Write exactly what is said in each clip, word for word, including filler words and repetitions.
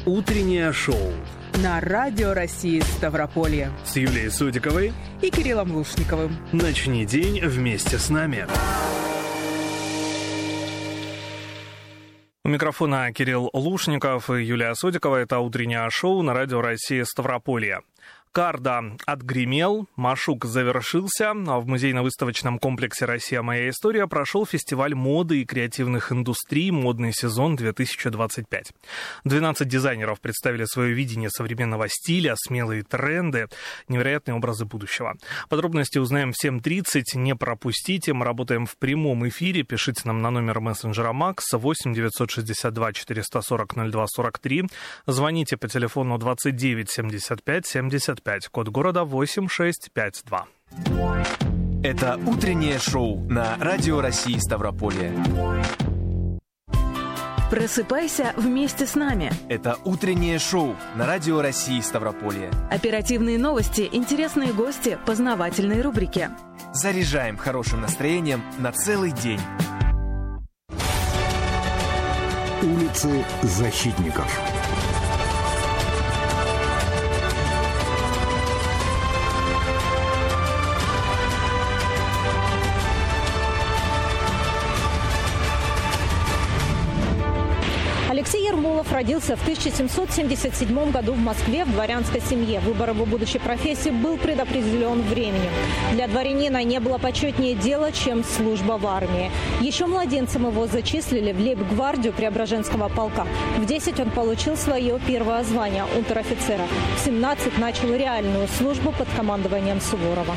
Утреннее шоу на Радио России Ставрополье с Юлией Судиковой и Кириллом Лушниковым. Начни день вместе с нами. У микрофона Кирилл Лушников и Юлия Судикова. Это утреннее шоу на Радио России Ставрополье. Карда отгремел, Машук завершился, а в музейно-выставочном комплексе «Россия. Моя история» прошел фестиваль моды и креативных индустрий «Модный сезон две тысячи двадцать пять». двенадцать дизайнеров представили свое видение современного стиля, смелые тренды, невероятные образы будущего. Подробности узнаем в семь тридцать, не пропустите, мы работаем в прямом эфире, пишите нам на номер мессенджера Макс восемь девятьсот шестьдесят два четыреста сорок ноль два сорок три, звоните по телефону двадцать девять семьдесят пять семьдесят пять, код города восемь шесть пять два. Это утреннее шоу на Радио России Ставрополье. Просыпайся вместе с нами. Это утреннее шоу на Радио России Ставрополье. Оперативные новости, интересные гости, познавательные рубрики. Заряжаем хорошим настроением на целый день. Улицы защитников. Алексей Ермолов родился в тысяча семьсот семьдесят седьмом году в Москве в дворянской семье. Выбор его будущей профессии был предопределен временем. Для дворянина не было почетнее дела, чем служба в армии. Еще младенцем его зачислили в лейб-гвардию Преображенского полка. В десять он получил свое первое звание унтер-офицера. В семнадцать начал реальную службу под командованием Суворова.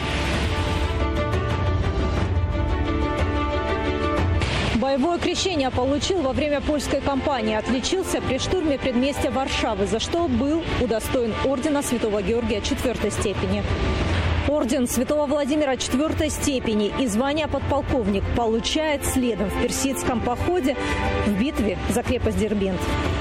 Боевое крещение получил во время польской кампании. Отличился при штурме предместья Варшавы, за что был удостоен ордена Святого Георгия четвертой степени. Орден Святого Владимира четвертой степени и звание подполковник получает следом в персидском походе в битве за крепость Дербент.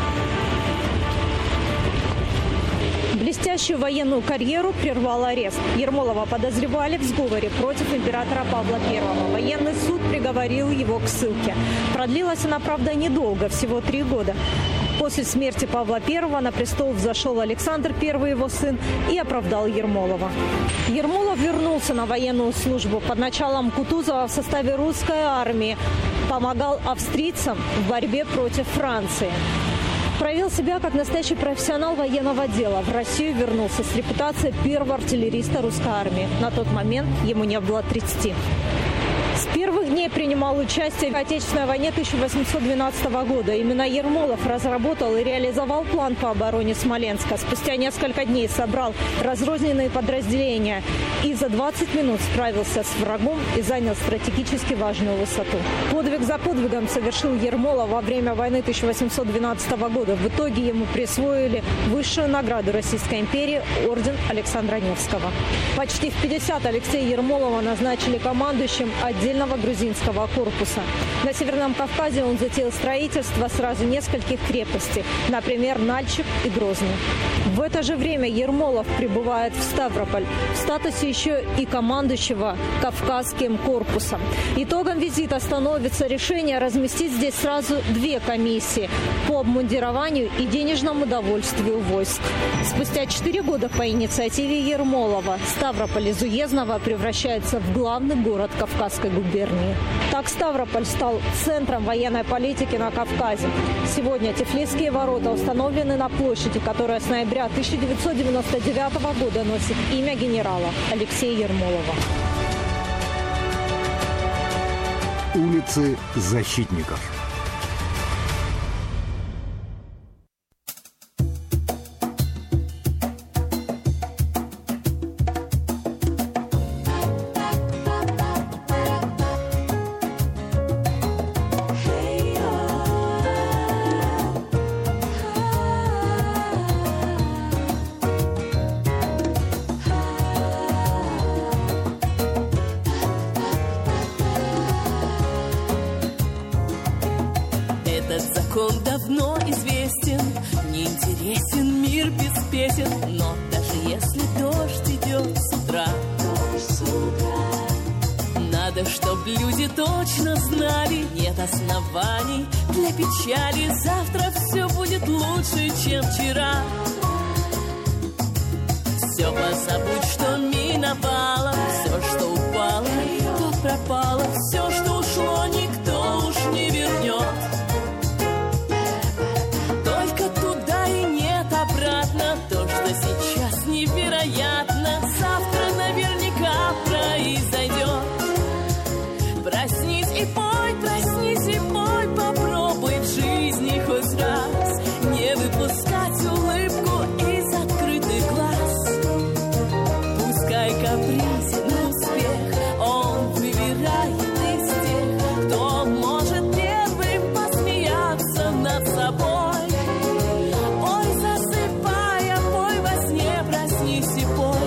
Блестящую военную карьеру прервал арест. Ермолова подозревали в сговоре против императора Павла Первого. Военный суд приговорил его к ссылке. Продлилась она, правда, недолго, всего три года. После смерти Павла Первого на престол взошел Александр Первый, его сын, и оправдал Ермолова. Ермолов вернулся на военную службу под началом Кутузова в составе русской армии. Помогал австрийцам в борьбе против Франции. Проявил себя как настоящий профессионал военного дела. В Россию вернулся с репутацией первого артиллериста русской армии. На тот момент ему не было тридцати. С первых дней принимал участие в Отечественной войне тысяча восемьсот двенадцатого года. Именно Ермолов разработал и реализовал план по обороне Смоленска. Спустя несколько дней собрал разрозненные подразделения и за двадцать минут справился с врагом и занял стратегически важную высоту. Подвиг за подвигом совершил Ермолов во время войны тысяча восемьсот двенадцатого года. В итоге ему присвоили высшую награду Российской империи – орден Александра Невского. Почти в пятьдесят Алексея Ермолова назначили командующим отдельного грузинского корпуса. На Северном Кавказе он затеял строительство сразу нескольких крепостей, например, Нальчик и Грозный. В это же время Ермолов прибывает в Ставрополь в статусе еще и командующего Кавказским корпусом. Итогом визита становится решение разместить здесь сразу две комиссии по обмундированию и денежному довольствию войск. Спустя четыре года по инициативе Ермолова Ставрополь из уездного превращается в главный город Кавказской губернии. Так Ставрополь стал центром военной политики на Кавказе. Сегодня Тифлисские ворота установлены на площади, которая с ноября тысяча девятьсот девяносто девятого года носит имя генерала Алексея Ермолова. Улицы защитников. Закон давно известен, неинтересен мир без песен. Но даже если дождь идет с утра, надо, чтоб люди точно знали, нет оснований для печали. Завтра все будет будет лучше, чем вчера. Все позабудь, что миновало, все, что упало, то пропало, все, что ушло, никто уж не вернет. Только туда и нет обратно, то, что сейчас невероятно, завтра наверняка произойдет. Проснись и пой, проснись и пой, попробуй в жизни хоть раз не выпускать улыбку из открытых глаз. Пускай капризен успех, он выбирает из тех, кто может первым посмеяться над собой. Ой, засыпая, пой во сне, проснись и пой.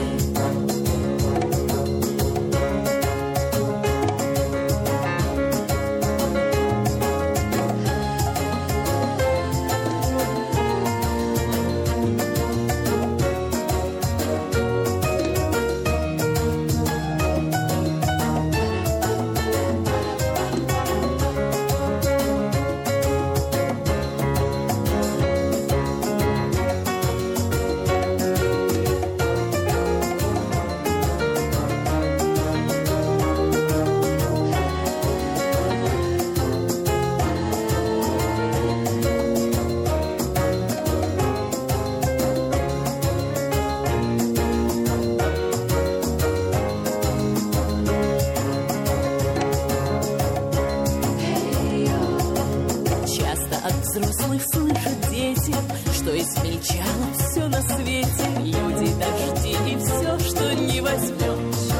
Взрослых слышат дети, что измельчало все на свете. Люди, дожди и все, что не возьмешь.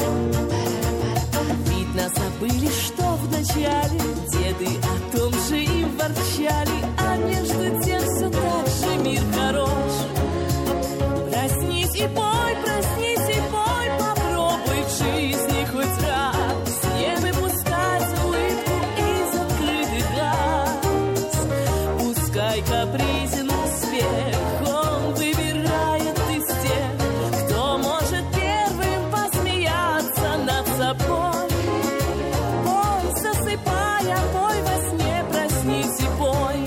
Видно, забыли, что вначале деды о том же и ворчали, а между тем все так же мир хорош. Проснись и пой, проснись и пой, попробуй в жизни хоть раз не выпускать улыбку из открытых глаз. Пускай капризен успех, он выбирает из тех, кто может первым посмеяться над собой. Пой, засыпая, пой во сне, проснись и пой.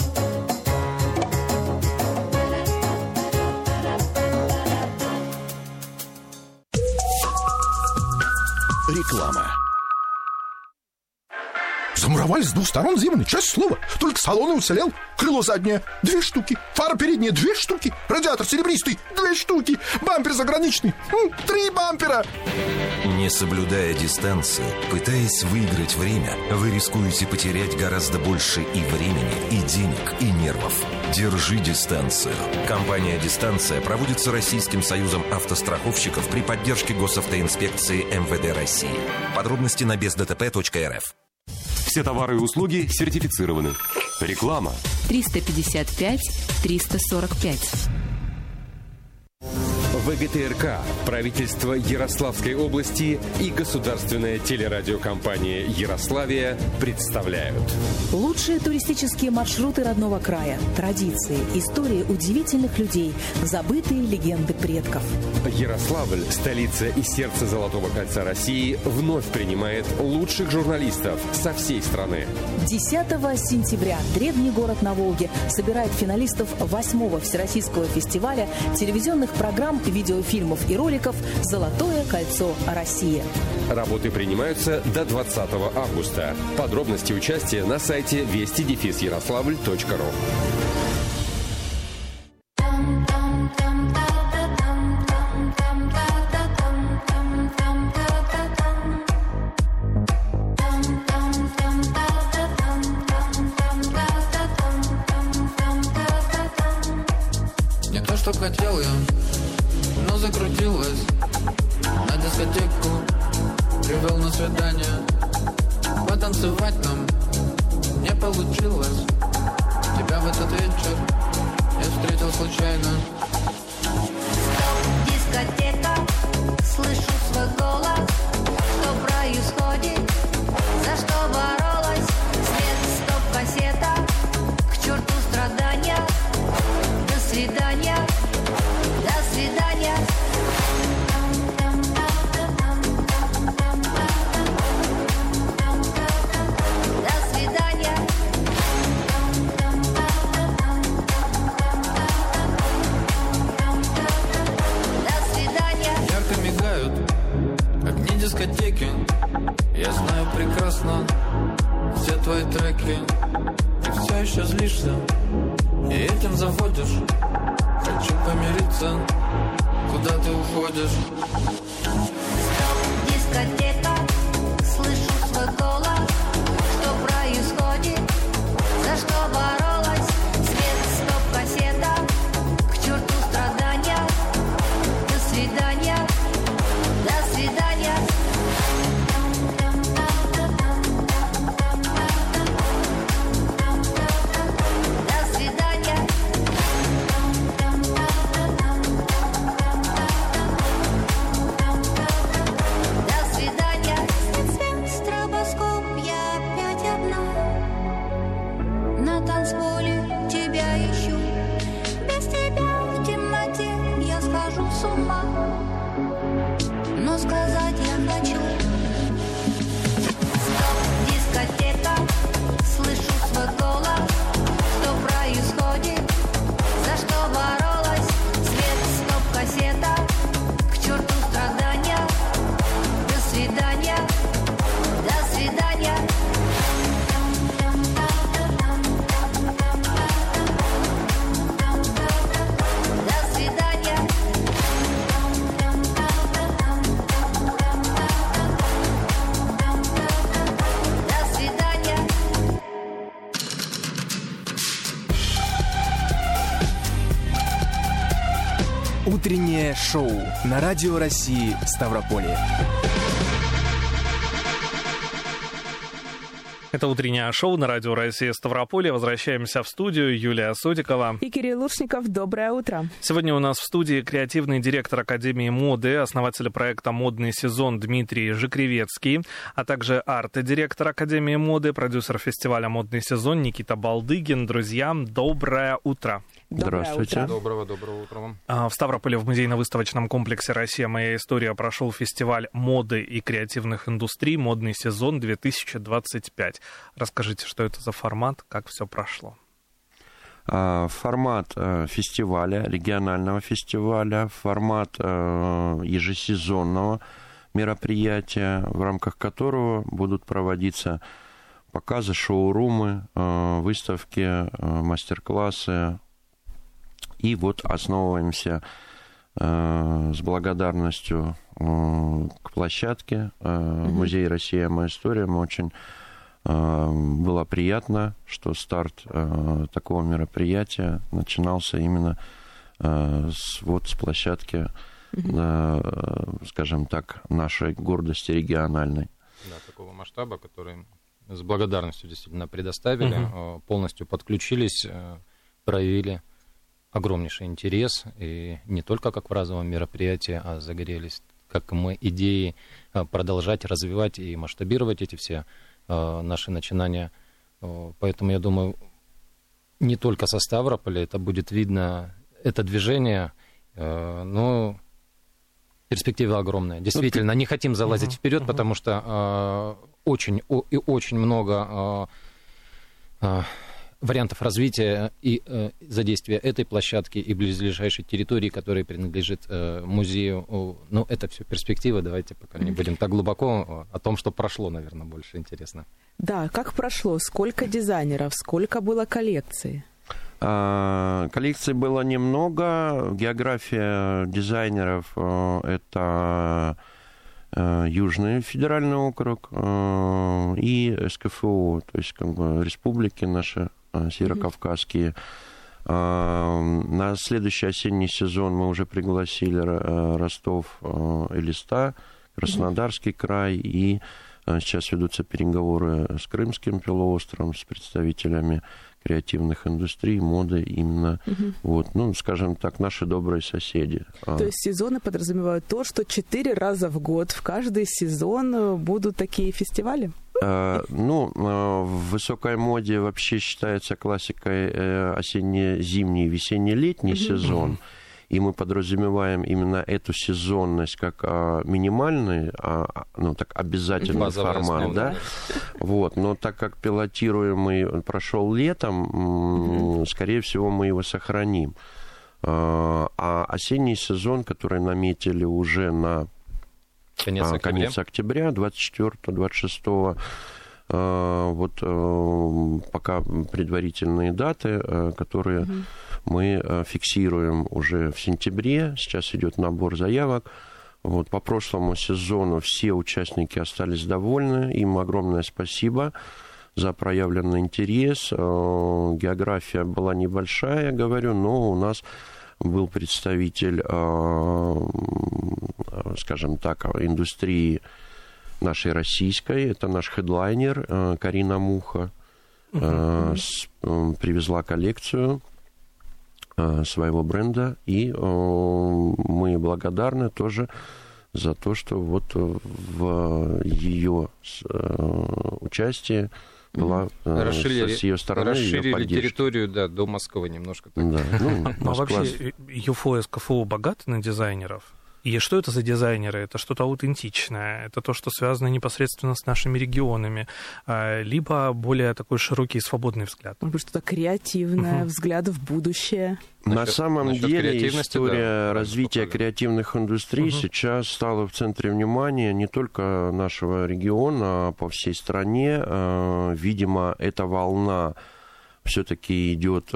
Реклама. Замуровали с двух сторон, Зимовны, честное слово. Только салон уцелел. Крыло заднее — две штуки. Фара передняя — две штуки. Радиатор серебристый — две штуки. Бампер заграничный — три бампера. Не соблюдая дистанцию, пытаясь выиграть время, вы рискуете потерять гораздо больше и времени, и денег, и нервов. Держи дистанцию. Компания «Дистанция» проводится Российским союзом автостраховщиков при поддержке госавтоинспекции эм вэ дэ России. Подробности на без дэ тэ пэ точка эр эф. Все товары и услуги сертифицированы. Реклама. триста пятьдесят пять триста сорок пять. вэ гэ тэ эр ка, правительство Ярославской области и государственная телерадиокомпания «Ярославия» представляют. Лучшие туристические маршруты родного края, традиции, истории удивительных людей, забытые легенды предков. Ярославль, столица и сердце Золотого кольца России, вновь принимает лучших журналистов со всей страны. десятого сентября древний город на Волге собирает финалистов восьмого Всероссийского фестиваля телевизионных программ, видеофильмов и роликов «Золотое кольцо России». Работы принимаются до двадцатого августа. Подробности участия на сайте вести ярославль точка ру. Не то, что хотел я, но закрутилась. На дискотеку привел на свидание. Потанцевать нам не получилось. Тебя в этот вечер я встретил случайно. Дискотека, слышу свой голос. Что происходит? За что боролась? Свет, стоп, кассета. К черту страдания. До свидания. До свидания. До свидания. и этим заводишь. Хочу помириться, куда ты уходишь? Дискотека, слышу свой голос. Что происходит? За что боролась? Свет, стоп, кассета. К черту страдания. До свидания. До свидания. До свидания. До свидания. Свет, стробоскоп, я опять одна. На танцполе тебя ищу. Без тебя в темноте я схожу с ума. Но сказать я хочу. Стоп, дискотека, слышу свой голос. Что происходит? За что боролась? Свет, стоп, кассета. К черту страдания. До свидания. До свидания. До свидания. До свидания. Утреннее шоу на Радио России Ставрополье. Это утреннее шоу на Радио России Ставрополье. Возвращаемся в студию. Юлия Содикова. И Кирилл Лушников. Доброе утро. Сегодня у нас в студии креативный директор Академии моды, основатель проекта «Модный сезон» Дмитрий Жикревецкий, а также арт-директор Академии моды, продюсер фестиваля «Модный сезон» Никита Балдыгин. Друзья, доброе утро. Здравствуйте. Доброго, доброго утра вам. В Ставрополе в музейно-выставочном комплексе «Россия. Моя история» прошел фестиваль моды и креативных индустрий «Модный сезон две тысячи двадцать пять». Расскажите, что это за формат, как все прошло? Формат фестиваля, регионального фестиваля, формат ежесезонного мероприятия, в рамках которого будут проводиться показы, шоурумы, выставки, мастер-классы. И вот основываемся э, с благодарностью э, к площадке э, mm-hmm. Музей «Россия. Моя история». Мы очень э, было приятно, что старт э, такого мероприятия начинался именно э, с, вот, с площадки, mm-hmm. э, скажем так, нашей гордости региональной. Да, такого масштаба, который с благодарностью действительно предоставили, mm-hmm. полностью подключились, проявили огромнейший интерес, и не только как в разовом мероприятии, а загорелись, как мы, идеи продолжать, развивать и масштабировать эти все э, наши начинания. Поэтому, я думаю, не только со Ставрополя это будет видно, это движение, э, но перспектива огромная. Действительно, не хотим залазить uh-huh, вперед, uh-huh. потому что э, очень и очень много э, э, вариантов развития и э, задействия этой площадки и близлежащей территории, которая принадлежит э, музею. Ну, это все перспективы. Давайте пока не будем так глубоко. О том, что прошло, наверное, больше интересно. Да, как прошло? Сколько дизайнеров? Сколько было коллекций? А, коллекций было немного. География дизайнеров э, — это э, Южный федеральный округ э, и СКФО, то есть как бы республики наши северокавказские. Mm-hmm. На следующий осенний сезон мы уже пригласили Ростов, Элиста, Краснодарский mm-hmm. край, и сейчас ведутся переговоры с Крымским полуостровом, с представителями креативных индустрий, моды именно, mm-hmm. вот, ну, скажем так, наши добрые соседи. То есть сезоны подразумевают то, что четыре раза в год в каждый сезон будут такие фестивали? Ну, в высокой моде вообще считается классикой осенне-зимний, весенне-летний mm-hmm. сезон. И мы подразумеваем именно эту сезонность как минимальный, ну, так, обязательный базовый формат, основа, да? Вот. Но так как пилотируемый прошел летом, mm-hmm. скорее всего, мы его сохраним. А осенний сезон, который наметили уже на Конец октября. Конец октября, двадцать четвёртого - двадцать шестого Вот пока предварительные даты, которые угу. мы фиксируем уже в сентябре. Сейчас идет набор заявок. Вот, по прошлому сезону все участники остались довольны. Им огромное спасибо за проявленный интерес. География была небольшая, говорю, но у нас был представитель, скажем так, индустрии нашей российской. Это наш хедлайнер Карина Муха. Uh-huh. Привезла коллекцию своего бренда, и мы благодарны тоже за то, что вот в ее участии была расширили, с ее стороны расширили территорию, да, до Москвы немножко. Так. Да, ну, а вообще ЮФО СКФУ богаты на дизайнеров? И что это за дизайнеры? Это что-то аутентичное, это то, что связано непосредственно с нашими регионами, либо более такой широкий и свободный взгляд? Может быть, что-то креативное, uh-huh. взгляд в будущее? На насчет, самом насчет деле история да, развития креативных индустрий uh-huh. сейчас стала в центре внимания не только нашего региона, а по всей стране. Видимо, эта волна все-таки идет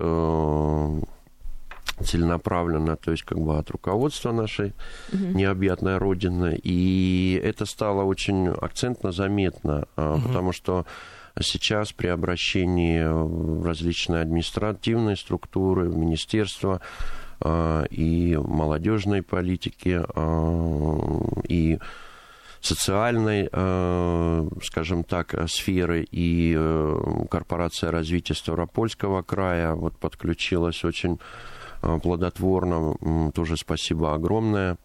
целенаправленно, то есть как бы от руководства нашей uh-huh. необъятной Родины. И это стало очень акцентно заметно, uh-huh. потому что сейчас при обращении в различные административные структуры, в министерства и молодежной политики, и социальной, скажем так, сферы, и корпорация развития Ставропольского края вот подключилась очень плодотворно. Тоже спасибо огромное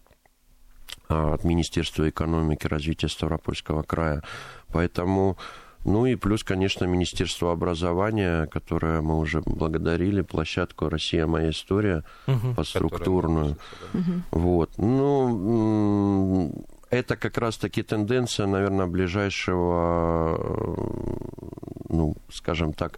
от Министерства экономики и развития Ставропольского края. Поэтому, ну и плюс, конечно, Министерство образования, которое мы уже благодарили, площадку «Россия. Моя история», угу. подструктурную. Угу. Вот. Ну, это как раз-таки тенденция, наверное, ближайшего, ну, скажем так,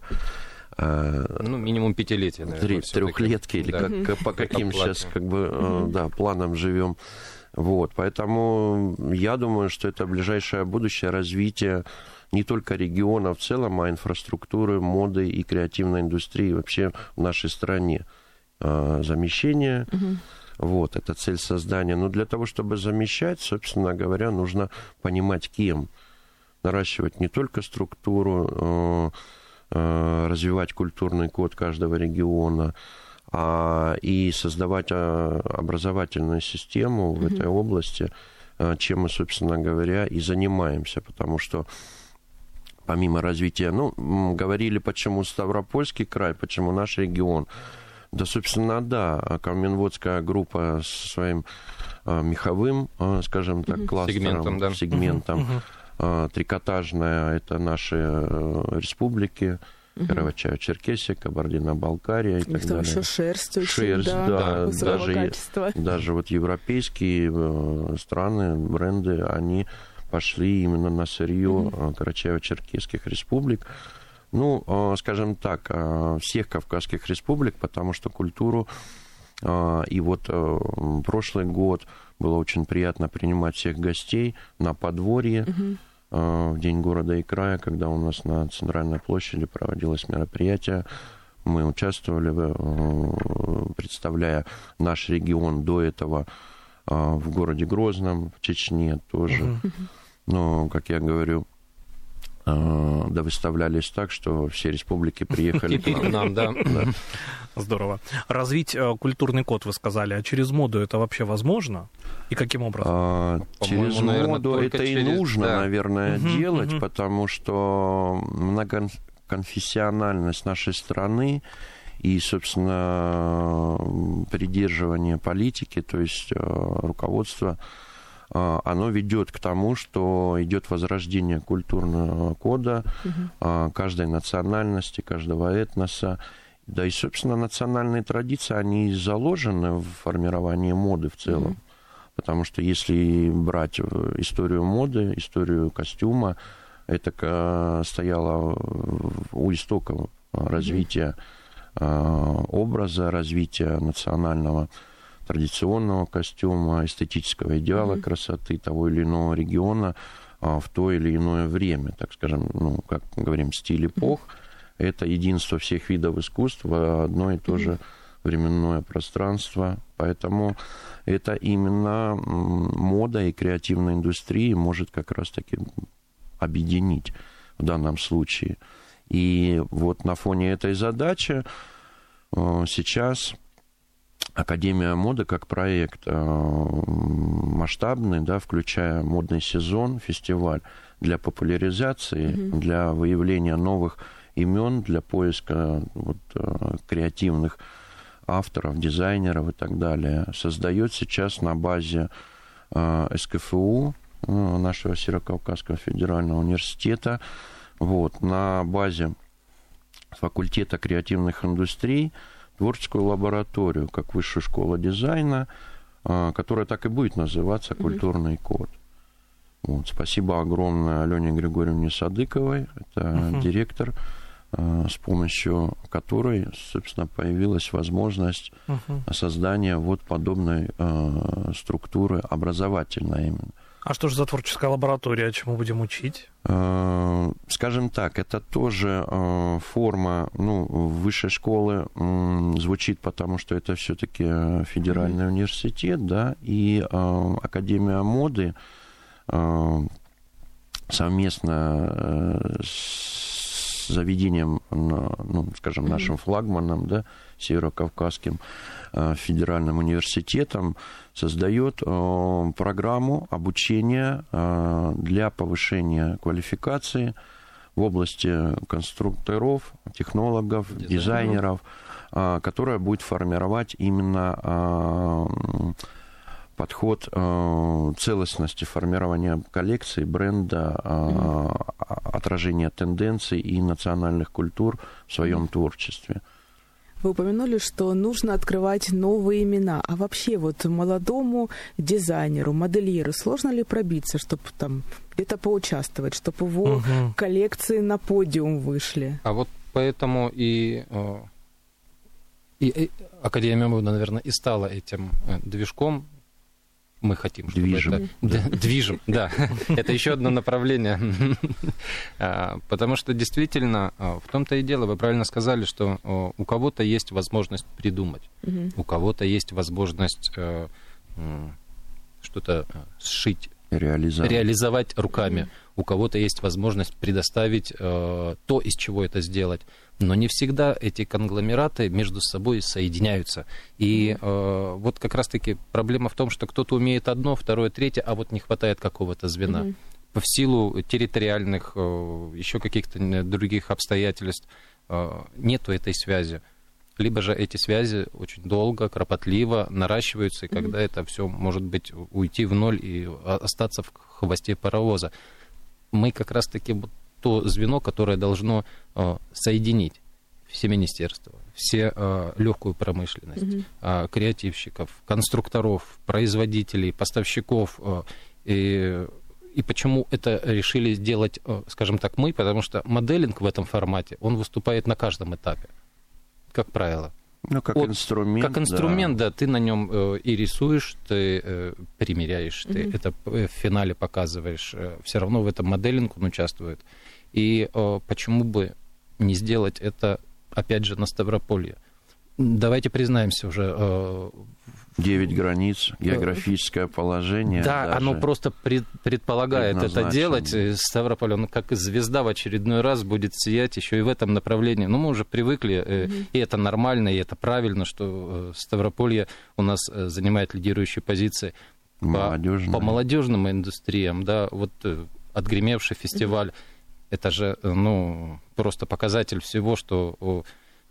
ну, минимум пятилетия, наверное. Трехлетки, или да. как, по каким сейчас как бы, mm-hmm. да, планам живем. Вот, поэтому я думаю, что это ближайшее будущее развитие не только региона в целом, а инфраструктуры, моды и креативной индустрии вообще в нашей стране. Замещение, mm-hmm. вот, это цель создания. Но для того, чтобы замещать, собственно говоря, нужно понимать, кем. Наращивать не только структуру, развивать культурный код каждого региона, а, и создавать а, образовательную систему в mm-hmm. этой области, а, чем мы, собственно говоря, и занимаемся, потому что помимо развития, ну, говорили, почему Ставропольский край, почему наш регион, да, собственно, да, Каменводская группа со своим а, меховым, а, скажем так, mm-hmm. кластером, сегментом, да. сегментом mm-hmm. трикотажная, это наши республики, угу. Карачаево-Черкесия, Кабардино-Балкария и так далее. Там еще шерсть очень, шерсть, да, да, даже, качества. Даже вот европейские страны, бренды, они пошли именно на сырье угу. Карачаево-Черкесских республик. Ну, скажем так, всех Кавказских республик, потому что культуру, и вот прошлый год было очень приятно принимать всех гостей на подворье uh-huh. в День города и края, когда у нас на Центральной площади проводилось мероприятие. Мы участвовали, представляя наш регион до этого в городе Грозном, в Чечне тоже. Uh-huh. Но, как я говорю, да, выставлялись так, что все республики приехали к нам. Да. Здорово. Развить культурный код, вы сказали, а через моду это вообще возможно? И каким образом? А, через наверное, моду это через... и нужно, да. наверное, угу, делать, угу. потому что многоконфессиональность нашей страны и, собственно, придерживание политики, то есть руководство, оно ведет к тому, что идет возрождение культурного кода угу. каждой национальности, каждого этноса. Да и, собственно, национальные традиции, они заложены в формировании моды в целом. Угу. Потому что если брать историю моды, историю костюма, это стояло у истоков развития угу. образа, развития национального традиционного костюма, эстетического идеала mm-hmm. красоты того или иного региона. в то или иное время, так скажем, ну, как мы говорим, стиль эпох. Mm-hmm. Это единство всех видов искусств в одно и то же mm-hmm. временное пространство. Поэтому это именно мода и креативная индустрия может как раз-таки объединить в данном случае. И вот на фоне этой задачи сейчас Академия моды как проект масштабный, да, включая модный сезон, фестиваль для популяризации, mm-hmm. для выявления новых имен, для поиска вот, креативных авторов, дизайнеров и так далее, создает сейчас на базе эс ка эф у, нашего Северокавказского федерального университета, вот, на базе факультета креативных индустрий, творческую лабораторию, как высшая школа дизайна, которая так и будет называться «Культурный код». Вот, спасибо огромное Алене Григорьевне Садыковой, это uh-huh. директор, с помощью которой, собственно, появилась возможность uh-huh. создания вот подобной структуры образовательной именно. А что же за творческая лаборатория, чему будем учить? Скажем так, это тоже форма, ну, высшей школы звучит, потому что это все-таки федеральный mm-hmm. университет, да, и Академия моды совместно с заведением, ну, скажем, нашим флагманом, да, Северокавказским федеральным университетом создает программу обучения для повышения квалификации в области конструкторов, технологов, дизайнеров, дизайнеров, которая будет формировать именно подход целостности формирования коллекции, бренда, mm-hmm. отражения тенденций и национальных культур в своем mm-hmm. творчестве. Вы упомянули, что нужно открывать новые имена. А вообще вот молодому дизайнеру, модельеру сложно ли пробиться, чтобы там где-то поучаствовать, чтобы его угу. коллекции на подиум вышли? А вот поэтому и, и, и Академия моды, наверное, и стала этим движком. Мы хотим, чтобы движем. это... Да, движем, да. Это еще одно направление. Потому что действительно, в том-то и дело, вы правильно сказали, что у кого-то есть возможность придумать, у кого-то есть возможность что-то сшить, реализовать, реализовать руками. У кого-то есть возможность предоставить то, из чего это сделать. Но не всегда эти конгломераты между собой соединяются. И э, вот как раз-таки проблема в том, что кто-то умеет одно, второе, третье, а вот не хватает какого-то звена. Mm-hmm. В силу территориальных, э, еще каких-то других обстоятельств э, нету этой связи. Либо же эти связи очень долго, кропотливо наращиваются, и mm-hmm. когда это все может быть уйти в ноль и остаться в хвосте паровоза. Мы как раз-таки вот то звено, которое должно э, соединить все министерства, все э, легкую промышленность, mm-hmm. э, креативщиков, конструкторов, производителей, поставщиков. Э, и, и почему это решили сделать, э, скажем так, мы? Потому что моделинг в этом формате, он выступает на каждом этапе, как правило. Ну, как От, инструмент. Как инструмент, да, да ты на нем э, и рисуешь, ты э, примеряешь, mm-hmm. ты это в финале показываешь. Э, все равно в этом моделинг он участвует. И э, почему бы не сделать это, опять же, на Ставрополье? Давайте признаемся уже. Э, Девять границ, географическое положение. Да, оно просто пред, предполагает это делать. Ставрополь, он как звезда в очередной раз будет сиять еще и в этом направлении. Ну, мы уже привыкли, mm-hmm. и это нормально, и это правильно, что Ставрополье у нас занимает лидирующие позиции по, по молодежным индустриям. Да, вот отгремевший фестиваль. Mm-hmm. Это же, ну, просто показатель всего, что...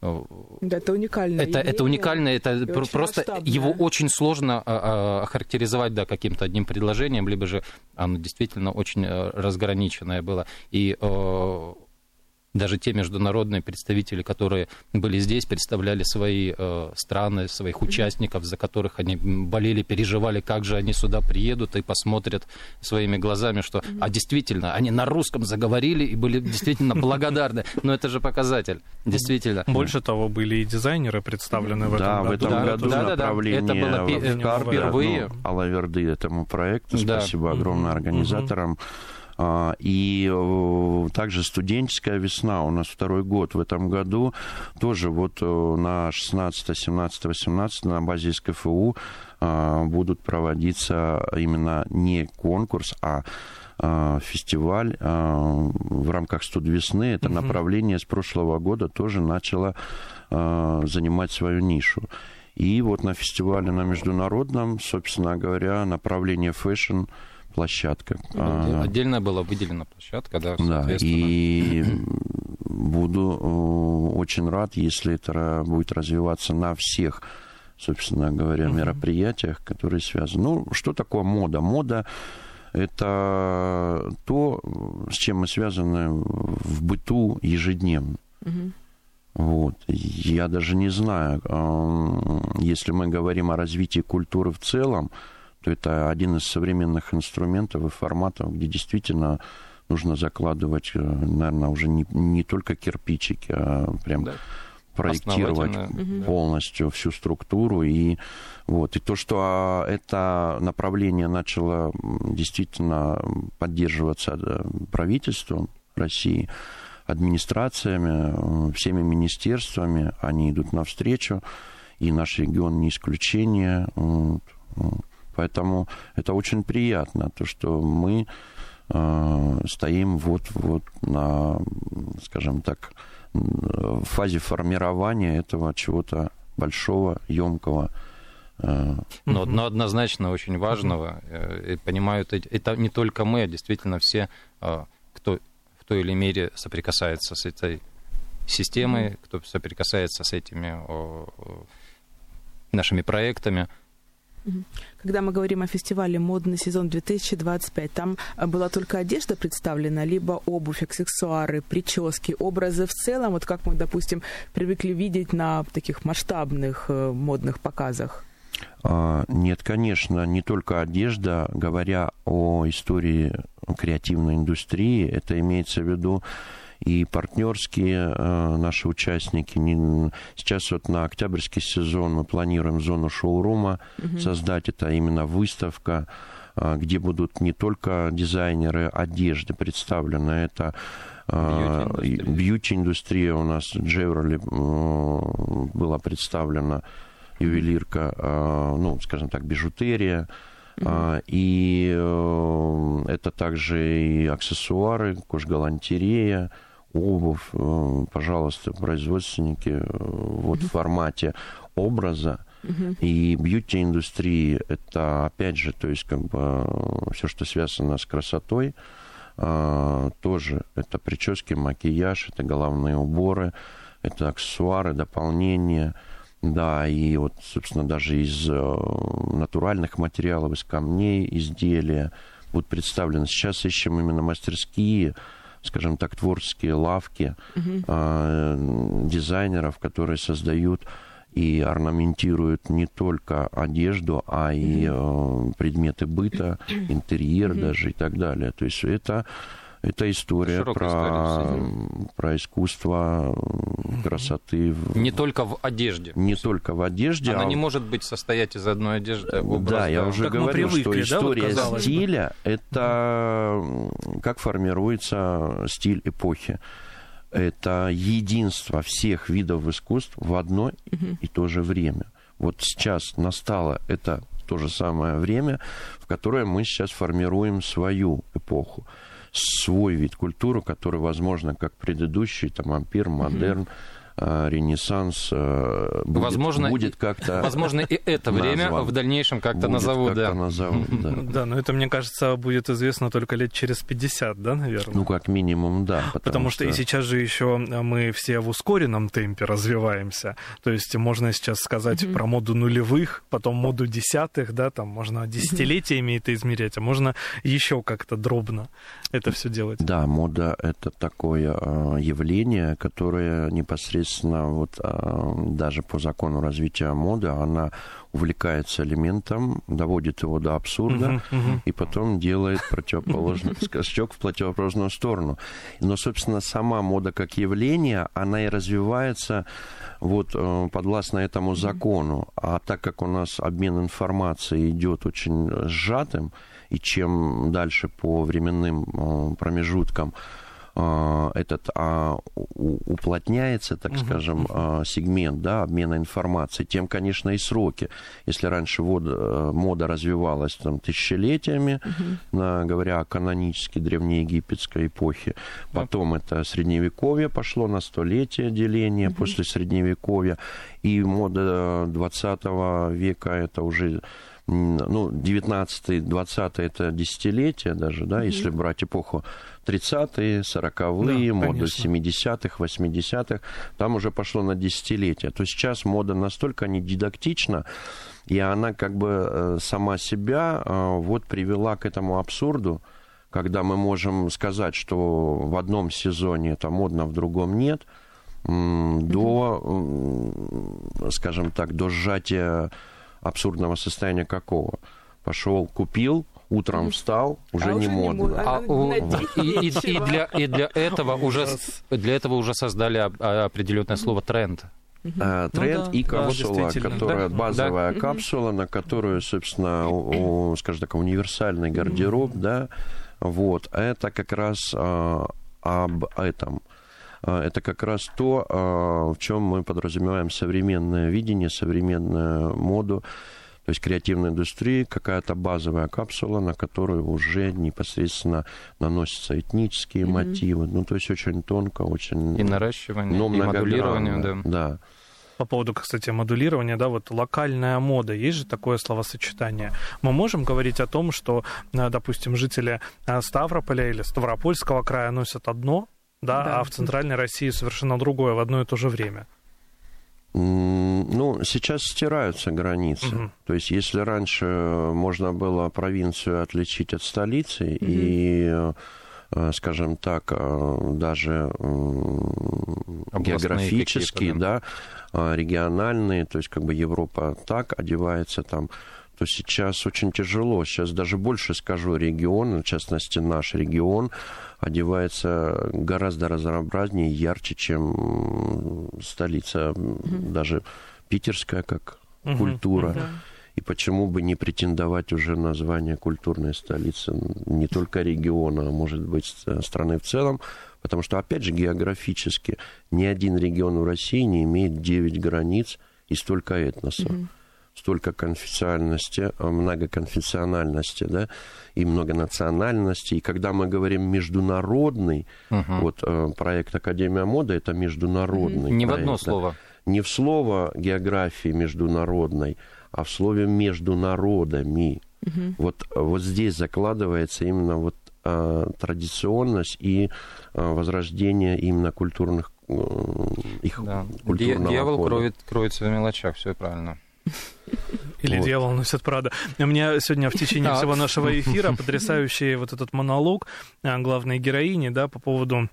Да, это уникальное. Это, это уникально, это просто масштабное. Его очень сложно охарактеризовать, да, каким-то одним предложением, либо же оно действительно очень разграниченное было. И э, даже те международные представители, которые были здесь, представляли свои э, страны, своих участников, за которых они болели, переживали, как же они сюда приедут и посмотрят своими глазами, что, а действительно, они на русском заговорили и были действительно благодарны. Но это же показатель, действительно. Больше того, были и дизайнеры представлены в этом да, году. в этом да, году да, направление да, да. Это было в Карда, впервые. Ну, Алла Верды этому проекту. Да. Спасибо огромное организаторам. И также студенческая весна, у нас второй год в этом году, тоже вот на шестнадцатое, семнадцатое, восемнадцатое на базе эс ка эф у будут проводиться именно не конкурс, а фестиваль в рамках «Студ весны». Это uh-huh. направление с прошлого года тоже начало занимать свою нишу. И вот на фестивале на международном, собственно говоря, направление фэшн, площадка. Отдельно была выделена площадка, да, да, и буду очень рад, если это будет развиваться на всех, собственно говоря, uh-huh. мероприятиях, которые связаны. Ну, что такое мода? Мода — это то, с чем мы связаны в быту ежедневно. Uh-huh. Вот. Я даже не знаю, если мы говорим о развитии культуры в целом, то это один из современных инструментов и форматов, где действительно нужно закладывать, наверное, уже не, не только кирпичики, а прям да. проектировать полностью всю структуру. И, вот. и то, что это направление начало действительно поддерживаться правительством России, администрациями, всеми министерствами, они идут навстречу, и наш регион не исключение. Вот. Поэтому это очень приятно, то, что мы э, стоим вот, вот на, скажем так, в фазе формирования этого чего-то большого, емкого. Э. Но, но однозначно очень важного, э, понимают, это не только мы, а действительно все, э, кто в той или иной мере соприкасается с этой системой, кто соприкасается с этими о, о, нашими проектами. Когда мы говорим о фестивале «Модный сезон две тысячи двадцать пять», там была только одежда представлена, либо обувь, аксессуары, прически, образы в целом, вот как мы, допустим, привыкли видеть на таких масштабных модных показах? Нет, конечно, не только одежда. Говоря о истории креативной индустрии, это имеется в виду и партнерские э, наши участники. Не, сейчас вот на октябрьский сезон мы планируем зону шоурума uh-huh. создать. Это именно выставка, э, где будут не только дизайнеры одежды представлены, это э, бьюти-индустрия. У нас Джевроли э, была представлена, ювелирка, э, ну, скажем так, бижутерия. Uh-huh. И э, это также и аксессуары, кожгалантерея, обувь, пожалуйста, производственники вот uh-huh. в формате образа. Uh-huh. И бьюти-индустрии — это, опять же, то есть как бы все, что связано с красотой, тоже это прически, макияж, это головные уборы, это аксессуары, дополнения. Да, и вот, собственно, даже из натуральных материалов, из камней изделия будут представлены. Сейчас ищем именно мастерские, скажем так, творческие лавки uh-huh. э, дизайнеров, которые создают и орнаментируют не только одежду, а и э, предметы быта, интерьер uh-huh. даже и так далее. То есть это, это история про, история, про искусство красоты. Не только в одежде. Не только в одежде. Она а... не может быть состоять из одной одежды. Образ, да, я да. уже как говорил, привыкли, что история да, вот стиля — это как формируется стиль эпохи. Это единство всех видов искусств в одно uh-huh. и то же время. Вот сейчас настало это то же самое время, в которое мы сейчас формируем свою эпоху, свой вид культуры, который, возможно, как предыдущий, там, ампир, модерн, uh-huh. Ренессанс будет, возможно, будет как-то возможно, и это время назван. В дальнейшем как-то будет назовут. Как-то да. назовут, да. Да, но это, мне кажется, будет известно только лет через пятьдесят, да, наверное? Ну, как минимум, да. Потому, потому что... что и сейчас же еще мы все в ускоренном темпе развиваемся. То есть можно сейчас сказать mm-hmm. про моду нулевых, потом моду десятых, да, там можно десятилетиями mm-hmm. это измерять, а можно еще как-то дробно это все делать. Да, мода — это такое явление, которое непосредственно непосредственно вот даже по закону развития моды она увлекается элементом, доводит его до абсурда, uh-huh, uh-huh. и потом делает противоположный скачок в противоположную сторону. Но, собственно, сама мода как явление, она и развивается вот подвластно этому закону. А так как у нас обмен информацией идет очень сжатым, и чем дальше по временным промежуткам этот а, уплотняется, так uh-huh. скажем, а, сегмент, да, обмена информацией, тем, конечно, и сроки. Если раньше вода, мода развивалась там, тысячелетиями, uh-huh. на, говоря о канонической древнеегипетской эпохе, потом uh-huh. это средневековье пошло на столетие деления uh-huh. после средневековья, и мода двадцатого века это уже... Ну, девятнадцатый, двадцатый это десятилетия даже, да, mm-hmm. если брать эпоху тридцатые, сороковые, да, моду семидесятых, восьмидесятых, там уже пошло на десятилетия. То сейчас мода настолько недидактична, и она как бы сама себя вот привела к этому абсурду, когда мы можем сказать, что в одном сезоне это модно, в другом нет, mm-hmm. до, скажем так, до сжатия абсурдного состояния какого? Пошел, купил, утром встал, уже а не уже модно. Не а, а, и, и, и, для, и для этого уже для этого уже создали определенное слово тренд. А, тренд ну, да, и капсула, да, которая да, базовая да. капсула, на которую, собственно, у, у, скажем так, универсальный гардероб, да, вот, это как раз а, об этом. Это как раз то, в чем мы подразумеваем современное видение, современную моду, то есть креативная индустрия, какая-то базовая капсула, на которую уже непосредственно наносятся этнические mm-hmm. мотивы. Ну, то есть очень тонко, очень... И наращивание, и модулирование, да. да. По поводу, кстати, модулирования, да, вот локальная мода, есть же такое словосочетание. Мы можем говорить о том, что, допустим, жители Ставрополя или Ставропольского края носят одно, Да, да, а в центральной России совершенно другое в одно и то же время. Ну, сейчас стираются границы. Угу. То есть, если раньше можно было провинцию отличить от столицы, угу. и, скажем так, даже областные географически, да, региональные, то есть, как бы Европа так одевается там, то сейчас очень тяжело. Сейчас даже больше скажу, регион, в частности, наш регион, одевается гораздо разнообразнее, ярче, чем столица, mm-hmm. даже питерская, как mm-hmm. культура. Mm-hmm. И почему бы не претендовать уже на звание культурной столицы не только региона, а может быть страны в целом, потому что, опять же, географически ни один регион в России не имеет девять границ и столько этносов. Mm-hmm. Столько конфессиональности, многоконфессиональности, да, и многонациональности. И когда мы говорим международный, uh-huh. вот проект Академия моды, это международный. Не проект, в одно да. слово. Не в слово географии международной, а в слове между народами. Uh-huh. Вот, вот здесь закладывается именно вот а, традиционность и а, возрождение именно культурных их да. культурного Дьявол кода. кроет, кроется в мелочах, все правильно. Или вот. Дьявол носит Прада. У меня сегодня в течение всего нашего эфира потрясающий вот этот монолог главной героини, да, по поводу,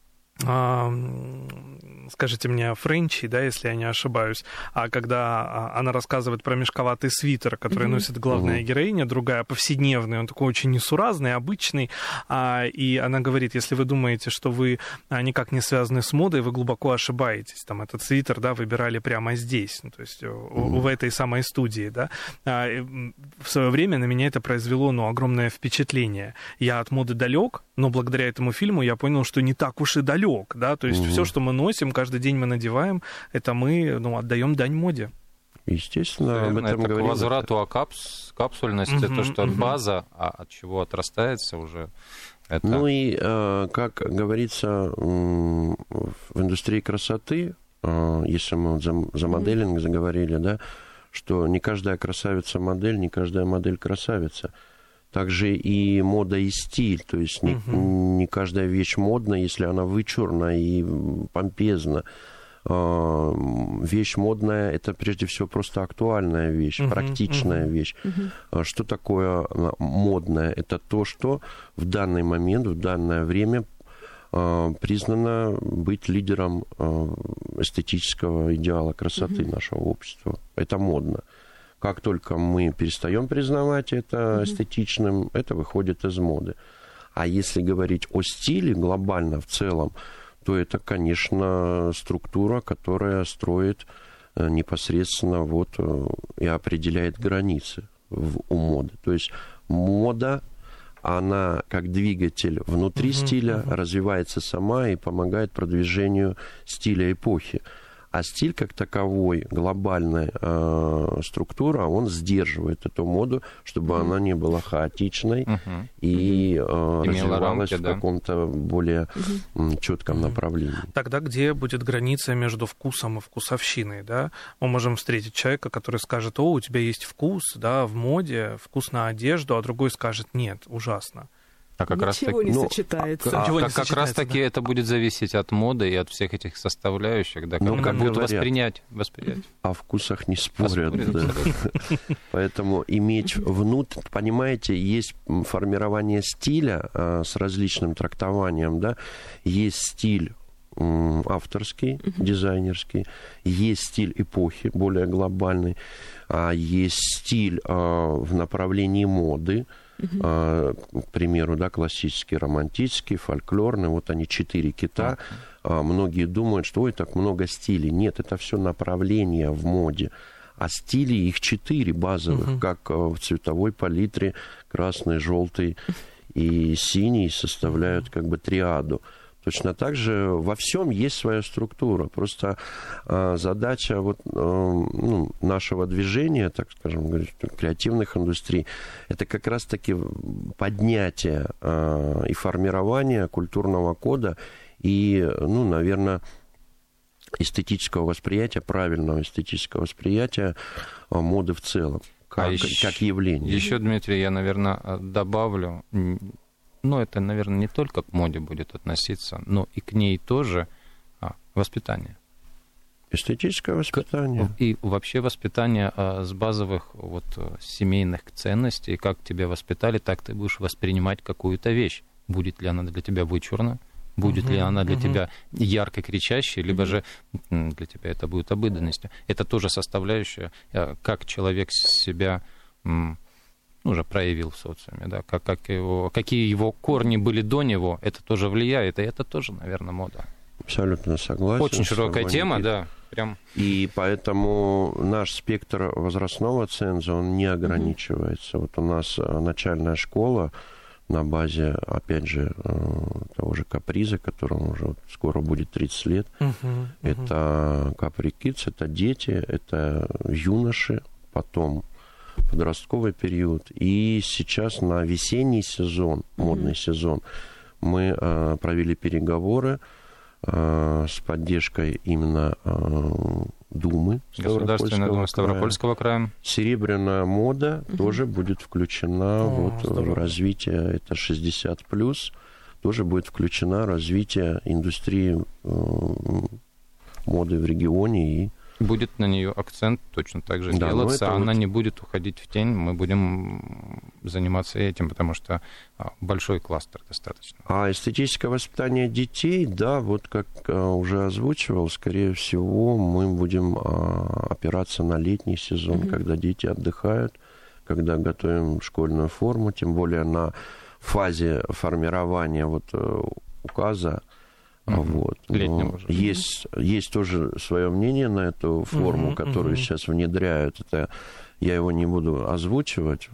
скажите мне, Френчи, да, если я не ошибаюсь, а когда она рассказывает про мешковатый свитер, который mm-hmm. носит главная mm-hmm. героиня, другая повседневный, он такой очень несуразный, обычный, и она говорит, если вы думаете, что вы никак не связаны с модой, вы глубоко ошибаетесь, там этот свитер, да, выбирали прямо здесь, ну, то есть mm-hmm. в этой самой студии, да. В свое время на меня это произвело, ну, огромное впечатление. Я от моды далек, но благодаря этому фильму я понял, что не так уж и далек, да, то есть mm-hmm. все, что мы носим, каждый день мы надеваем, это мы, ну, отдаем дань моде. Естественно, об этом это говорим. К возврату о капс, капсульности, uh-huh, то, что uh-huh. база, а от чего отрастается уже. Это... Ну и, как говорится, в индустрии красоты, если мы за, за моделинг uh-huh. заговорили, да, что не каждая красавица модель, не каждая модель красавица. Также и мода и стиль, то есть не, uh-huh. не каждая вещь модна, если она вычурна и помпезна. Вещь модная — это прежде всего просто актуальная вещь, uh-huh. практичная uh-huh. вещь. Uh-huh. Что такое модное? Это то, что в данный момент, в данное время признана быть лидером эстетического идеала красоты mm-hmm. нашего общества. Это модно. Как только мы перестаем признавать это mm-hmm. эстетичным, это выходит из моды. А если говорить о стиле глобально в целом, то это, конечно, структура, которая строит непосредственно вот и определяет границы в, у моды. То есть мода, она как двигатель внутри uh-huh, стиля uh-huh. развивается сама и помогает продвижению стиля эпохи. А стиль как таковой, глобальная э, структура, он сдерживает эту моду, чтобы mm-hmm. она не была хаотичной mm-hmm. и э, развивалась рамки, в да? каком-то более mm-hmm. четком mm-hmm. направлении. Тогда где будет граница между вкусом и вкусовщиной? Да? Мы можем встретить человека, который скажет: о, у тебя есть вкус, да, в моде, вкус на одежду, а другой скажет: нет, ужасно. А как раз Ничего таки, не ну, сочетается. А, Ничего а не как сочетается, раз таки да. это будет зависеть от моды и от всех этих составляющих, да, как, ну, как будут говорят, воспринять, воспринять. О вкусах не спорят. А да. Поэтому иметь внутрь, понимаете, есть формирование стиля а, с различным трактованием, да, есть стиль м, авторский, uh-huh. дизайнерский, есть стиль эпохи, более глобальный, а есть стиль а, в направлении моды. Uh-huh. А, к примеру, да, классический, романтический, фольклорный, вот они четыре кита. Uh-huh. А, многие думают, что ой, так много стилей. Нет, это все направления в моде. А стилей их четыре базовых, uh-huh. как в цветовой палитре красный, желтый и синий составляют uh-huh. как бы триаду. Точно так же во всем есть своя структура. Просто э, задача вот, э, ну, нашего движения, так скажем, креативных индустрий, это как раз-таки поднятие э, и формирование культурного кода и, ну, наверное, эстетического восприятия, правильного эстетического восприятия э, моды в целом, как, а еще, как явление. Еще, Дмитрий, я, наверное, добавлю... Но это, наверное, не только к моде будет относиться, но и к ней тоже а, воспитание. Эстетическое воспитание. И вообще воспитание а, с базовых вот, семейных ценностей. Как тебя воспитали, так ты будешь воспринимать какую-то вещь. Будет ли она для тебя вычурна, будет uh-huh, ли она для uh-huh. тебя ярко кричащей, либо uh-huh. же для тебя это будет обыденностью. Это тоже составляющая, как человек себя... уже проявил в социуме, да, как, как его, какие его корни были до него, это тоже влияет, и это тоже, наверное, мода. Абсолютно согласен. Очень широкая тема, да. Прям. И поэтому наш спектр возрастного ценза, он не ограничивается. Mm-hmm. Вот у нас начальная школа на базе, опять же, того же Каприза, которому уже скоро будет тридцать лет. Mm-hmm. Mm-hmm. Это Капри Кидс, это дети, это юноши, потом подростковый период. И сейчас на весенний сезон, модный mm-hmm. сезон, мы э, провели переговоры э, с поддержкой именно э, Думы Государственной Думы Ставропольского края. Серебряная мода mm-hmm. тоже будет включена О, вот, здорово. в развитие, это шестьдесят плюс, тоже будет включена развитие индустрии э, моды в регионе и будет на нее акцент точно так же да, делаться, она вот... не будет уходить в тень, мы будем заниматься этим, потому что большой кластер достаточно. А эстетическое воспитание детей, да, вот как уже озвучивал, скорее всего, мы будем опираться на летний сезон, mm-hmm. когда дети отдыхают, когда готовим школьную форму, тем более на фазе формирования вот указа. Uh-huh. Вот. Летнего же. Есть, есть тоже свое мнение на эту форму, uh-huh, которую uh-huh. сейчас внедряют. Это, я его не буду озвучивать,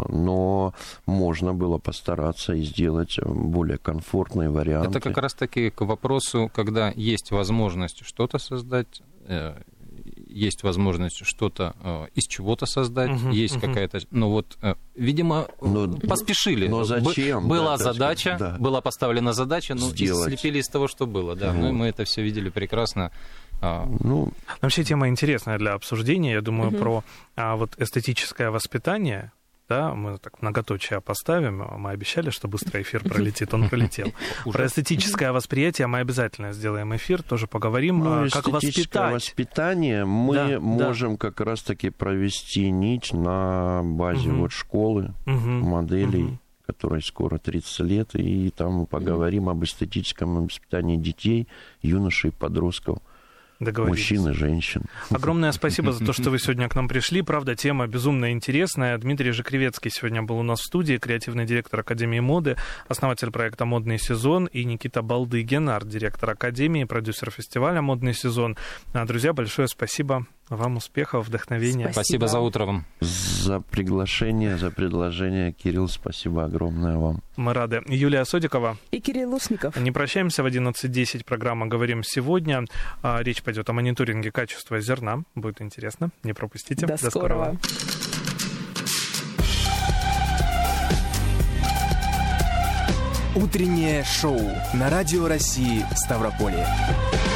но можно было постараться и сделать более комфортные варианты. Это как раз-таки к вопросу, когда есть возможность что-то создать, есть возможность что-то э, из чего-то создать, uh-huh, есть uh-huh. какая-то... Ну вот, э, видимо, но, поспешили. Но зачем? Была да, задача, да. была поставлена задача, ну, и слепили из того, что было, да. Uh-huh. Ну, и мы это все видели прекрасно. Ну, вообще тема интересная для обсуждения. Я думаю, uh-huh. про а, вот эстетическое воспитание... Да, мы так многоточие поставим. Мы обещали, что быстро эфир пролетит. Он пролетел. Про эстетическое восприятие мы обязательно сделаем эфир, тоже поговорим. Ну, как воспитать. Воспитание мы да, можем да. как раз-таки провести нить на базе угу. вот школы, угу. моделей, угу. которой скоро тридцать лет, и там мы поговорим об эстетическом воспитании детей, юношей, подростков. Мужчин и женщин. Огромное спасибо за то, что вы сегодня к нам пришли. Правда, тема безумно интересная. Дмитрий Жекревецкий сегодня был у нас в студии, креативный директор Академии моды, основатель проекта «Модный сезон», и Никита Балдыгин, арт-директор Академии, продюсер фестиваля «Модный сезон». Друзья, большое спасибо. Вам успехов, вдохновения. Спасибо, спасибо за утро вам. За приглашение, за предложение. Кирилл, спасибо огромное вам. Мы рады. Юлия Содикова и Кирилл Лушников. Не прощаемся. В одиннадцать десять программа «Говорим сегодня». Речь пойдет о мониторинге качества зерна. Будет интересно. Не пропустите. До, До скорого. скорого. Утреннее шоу на Радио России Ставрополье.